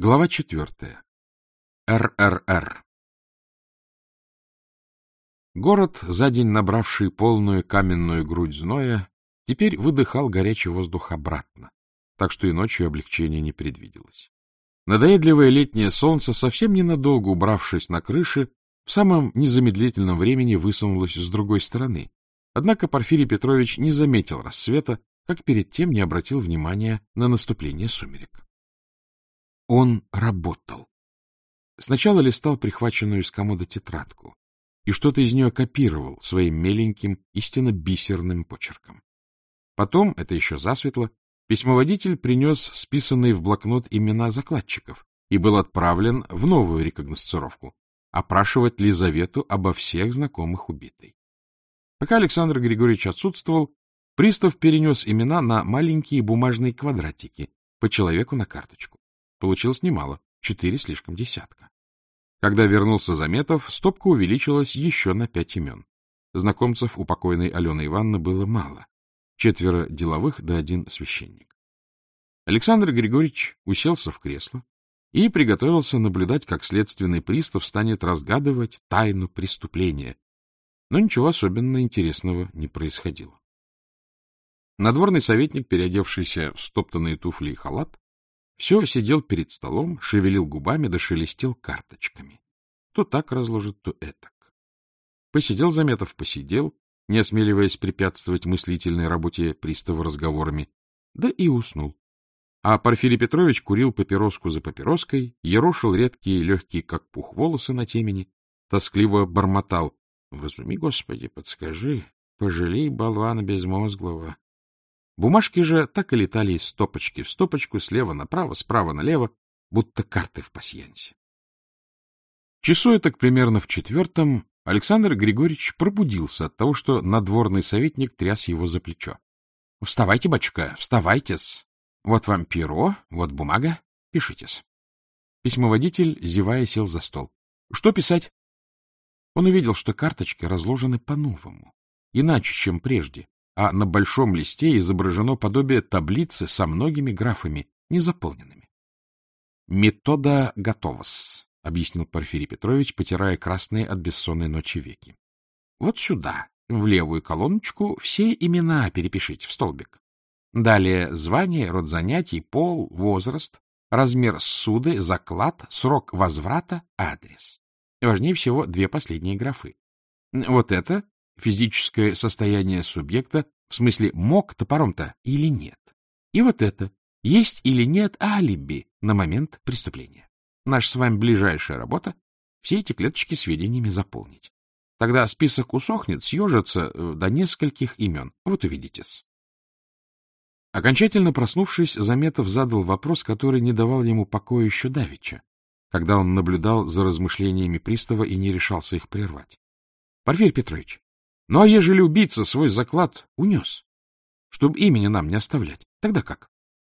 Глава 4. РРР. Город, за день набравший полную каменную грудь зноя, теперь выдыхал горячий воздух обратно, так что и ночью облегчения не предвиделось. Надоедливое летнее солнце, совсем ненадолго убравшись на крыши, в самом незамедлительном времени высунулось с другой стороны. Однако Порфирий Петрович не заметил рассвета, как перед тем не обратил внимания на наступление сумерек. Он работал. Сначала листал прихваченную из комода тетрадку и что-то из нее копировал своим меленьким, истинно бисерным почерком. Потом, это еще засветло, письмоводитель принес списанные в блокнот имена закладчиков и был отправлен в новую рекогносцировку — опрашивать Лизавету обо всех знакомых убитой. Пока Александр Григорьевич отсутствовал, пристав перенес имена на маленькие бумажные квадратики, по человеку на карточку. Получилось немало, 4 слишком десятка. Когда вернулся Заметов, стопка увеличилась еще на 5 имен. Знакомцев у покойной Алены Ивановны было мало. 4 деловых да 1 священник. Александр Григорьевич уселся в кресло и приготовился наблюдать, как следственный пристав станет разгадывать тайну преступления. Но ничего особенно интересного не происходило. Надворный советник, переодевшийся в стоптанные туфли и халат, все сидел перед столом, шевелил губами да шелестел карточками. То так разложит, то этак. Посидел Заметов, посидел, не осмеливаясь препятствовать мыслительной работе пристава разговорами, да и уснул. А Порфирий Петрович курил папироску за папироской, ерошил редкие, легкие, как пух, волосы на темени, тоскливо бормотал: «Вразуми, Господи, подскажи, пожалей болвана безмозглого». Бумажки же так и летали из стопочки в стопочку, слева направо, справа налево, будто карты в пасьянсе. Часу этак примерно в 4 Александр Григорьевич пробудился от того, что надворный советник тряс его за плечо. — Вставайте, батюшка, вставайте-с. Вот вам перо, вот бумага, пишите-с. Письмоводитель, зевая, сел за стол. — Что писать? Он увидел, что карточки разложены по-новому, иначе, чем прежде, а на большом листе изображено подобие таблицы со многими графами, незаполненными. — Метода готова-с, — объяснил Порфирий Петрович, потирая красные от бессонной ночи веки. — Вот сюда, в левую колоночку, все имена перепишите в столбик. Далее звание, род занятий, пол, возраст, размер ссуды, заклад, срок возврата, адрес. Важнее всего 2 последние графы. Вот это физическое состояние субъекта, в смысле, мог топором-то или нет. И вот это, есть или нет алиби на момент преступления. Наша с вами ближайшая работа — все эти клеточки сведениями заполнить. Тогда список усохнет, съежится до нескольких имен. Вот увидите-с. Окончательно проснувшись, Заметов задал вопрос, который не давал ему покоя еще давеча, когда он наблюдал за размышлениями пристава и не решался их прервать. — Порфирий Петрович, ну а ежели убийца свой заклад унес, чтобы имени нам не оставлять, тогда как?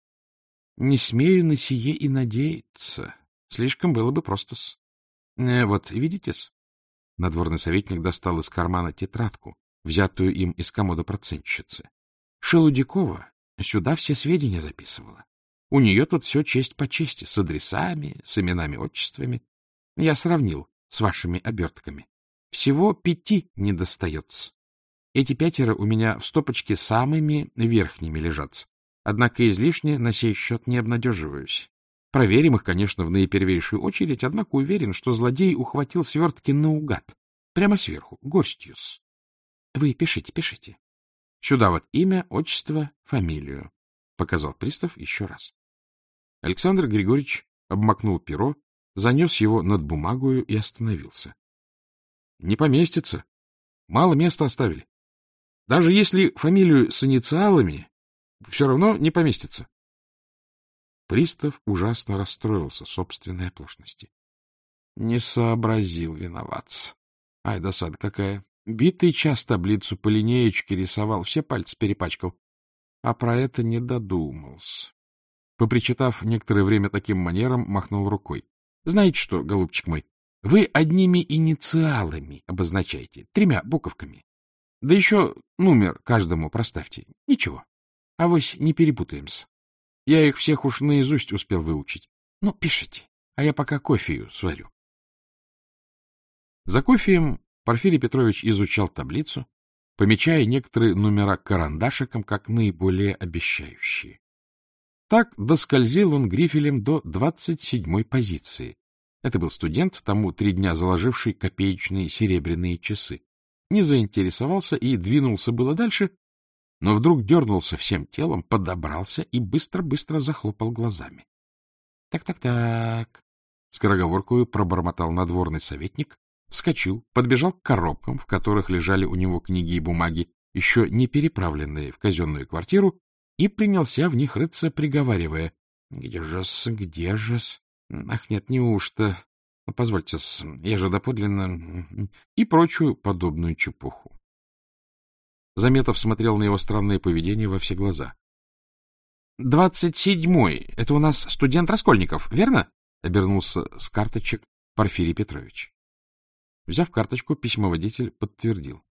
— Не смею на сие и надеяться. Слишком было бы просто-с. Вот, видите-с? Надворный советник достал из кармана тетрадку, взятую им из комода процентщицы. Шелудякова сюда все сведения записывала. У нее тут все честь по чести, с адресами, с именами, отчествами. Я сравнил с вашими обертками. Всего 5 недостается. Эти 5 у меня в стопочке самыми верхними лежат. Однако излишне на сей счет не обнадеживаюсь. Проверим их, конечно, в наипервейшую очередь, однако уверен, что злодей ухватил свертки наугад, прямо сверху, горстью-с. Вы пишите, пишите. Сюда вот имя, отчество, фамилию, — показал пристав еще раз. Александр Григорьевич обмакнул перо, занес его над бумагою и остановился. — Не поместится. Мало места оставили. Даже если фамилию с инициалами, все равно не поместится. Пристав ужасно расстроился собственной оплошности. Не сообразил виноваться. Ай, досада какая. Битый час таблицу по линеечке рисовал, все пальцы перепачкал. А про это не додумался. Попричитав некоторое время таким манером, махнул рукой. Знаете что, голубчик мой, вы одними инициалами обозначаете, 3 буковками. Да еще номер каждому проставьте. Ничего. Авось не перепутаемся. Я их всех уж наизусть успел выучить. Ну, пишите, а я пока кофею сварю. За кофеем Порфирий Петрович изучал таблицу, помечая некоторые номера карандашиком как наиболее обещающие. Так доскользил он грифелем до 27-й позиции. Это был студент, тому 3 дня заложивший копеечные серебряные часы. Не заинтересовался и двинулся было дальше, но вдруг дернулся всем телом, подобрался и быстро-быстро захлопал глазами. Так, скороговоркою пробормотал надворный советник, вскочил, подбежал к коробкам, в которых лежали у него книги и бумаги, еще не переправленные в казенную квартиру, и принялся в них рыться, приговаривая: — Где же-с, где же-с? Ах, нет, неужто? Позвольте-с, я же доподлинно... И прочую подобную чепуху. Заметов смотрел на его странное поведение во все глаза. — 27-й — это у нас студент Раскольников, верно? — обернулся с карточек Порфирий Петрович. Взяв карточку, письмоводитель подтвердил.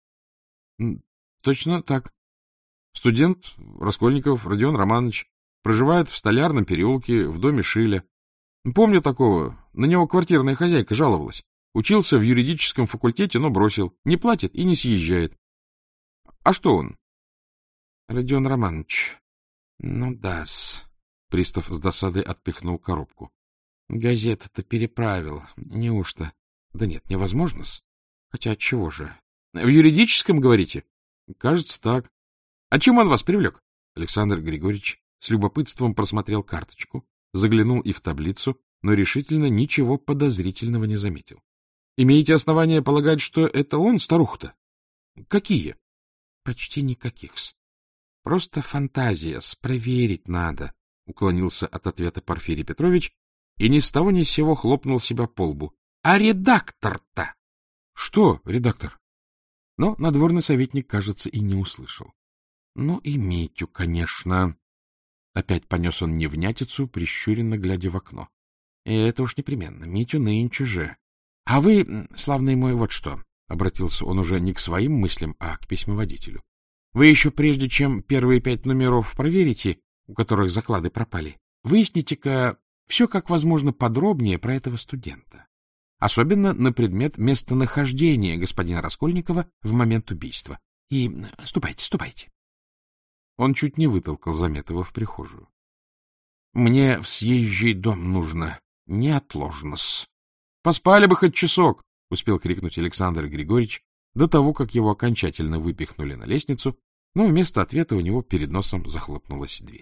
— Точно так. Студент Раскольников Родион Романович проживает в Столярном переулке в доме Шиля. Помню такого. На него квартирная хозяйка жаловалась. Учился в юридическом факультете, но бросил. Не платит и не съезжает. А что он? Родион Романович. Ну да-с. Пристав с досадой отпихнул коробку. Газету-то переправил. Неужто? Да нет, невозможно-с. Хотя отчего же? В юридическом, говорите? Кажется, так. А чем он вас привлек? Александр Григорьевич с любопытством просмотрел карточку, заглянул и в таблицу, но решительно ничего подозрительного не заметил. — Имеете основания полагать, что это он, старуха-то? — Какие? — Почти никаких-с. Просто фантазия-с, проверить надо, — уклонился от ответа Порфирий Петрович и ни с того ни с сего хлопнул себя по лбу. — А редактор-то? — Что редактор? Но надворный советник, кажется, и не услышал. — Ну и Митю, конечно. Опять понес он невнятицу, прищуренно глядя в окно. — И это уж непременно, Митю нынче же. — А вы, славный мой, вот что, — обратился он уже не к своим мыслям, а к письмоводителю. — Вы еще прежде, чем первые 5 номеров проверите, у которых заклады пропали, выясните-ка все как возможно подробнее про этого студента. Особенно на предмет местонахождения господина Раскольникова в момент убийства. И ступайте. Он чуть не вытолкал Заметова в прихожую. — Мне в съезжий дом нужно. Неотложно-с. — Поспали бы хоть часок, — успел крикнуть Александр Григорьевич до того, как его окончательно выпихнули на лестницу, но вместо ответа у него перед носом захлопнулась дверь.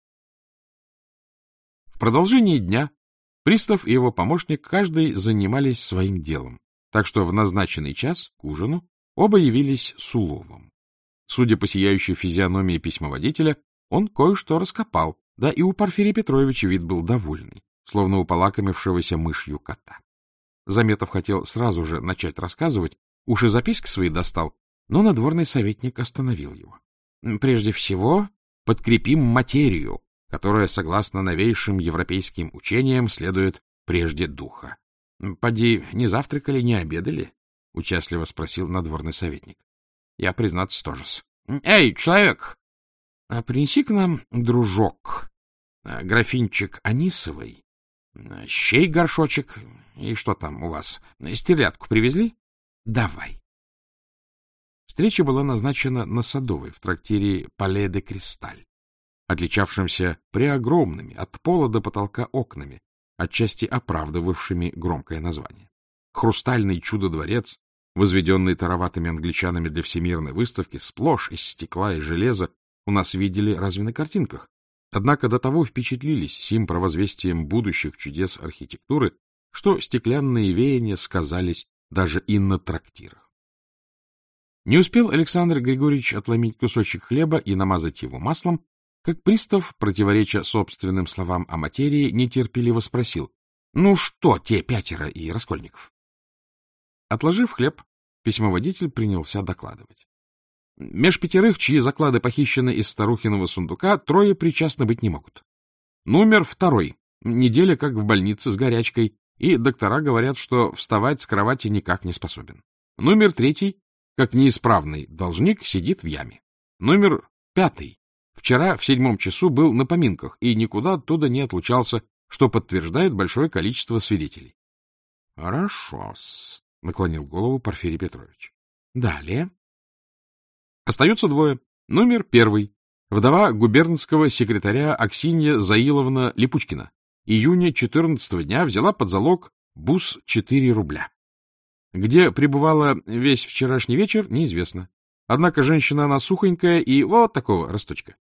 В продолжении дня пристав и его помощник каждый занимались своим делом, так что в назначенный час, к ужину, оба явились с уловом. Судя по сияющей физиономии письмоводителя, он кое-что раскопал, да и у Порфирия Петровича вид был довольный, словно у полакомившегося мышью кота. Заметов хотел сразу же начать рассказывать, уж и записки свои достал, но надворный советник остановил его. Прежде всего, подкрепим материю, которая, согласно новейшим европейским учениям, следует прежде духа. — Поди, не завтракали, не обедали? — участливо спросил надворный советник. — Я, признаться, тоже-с. — Эй, человек! Принеси к нам, дружок, графинчик анисовой, щей горшочек, и что там у вас, стерлядку привезли? Давай. Встреча была назначена на Садовой, в трактире «Пале де Кристаль», отличавшимся преогромными от пола до потолка окнами, отчасти оправдывавшими громкое название. Хрустальный чудо-дворец, возведенный тароватыми англичанами для всемирной выставки, сплошь из стекла и железа, у нас видели разве на картинках. Однако до того впечатлились сим провозвестием будущих чудес архитектуры, что стеклянные веяния сказались даже и на трактирах. Не успел Александр Григорьевич отломить кусочек хлеба и намазать его маслом, как пристав, противореча собственным словам о материи, нетерпеливо спросил: — Ну что те 5 и Раскольников? Отложив хлеб, письмоводитель принялся докладывать. Меж 5, чьи заклады похищены из старухиного сундука, 3 причастны быть не могут. Номер 2. Неделя как в больнице с горячкой, и доктора говорят, что вставать с кровати никак не способен. Номер 3. Как неисправный должник, сидит в яме. Номер 5. Вчера в 7 часу был на поминках и никуда оттуда не отлучался, что подтверждает большое количество свидетелей. — Хорошо-с, — наклонил голову Порфирий Петрович. — Далее. Остаются двое. Номер первый. Вдова губернского секретаря Аксинья Заиловна Липучкина. Июня 14-го дня взяла под залог бус 4 рубля. Где пребывала весь вчерашний вечер, неизвестно. Однако женщина она сухонькая и вот такого росточка.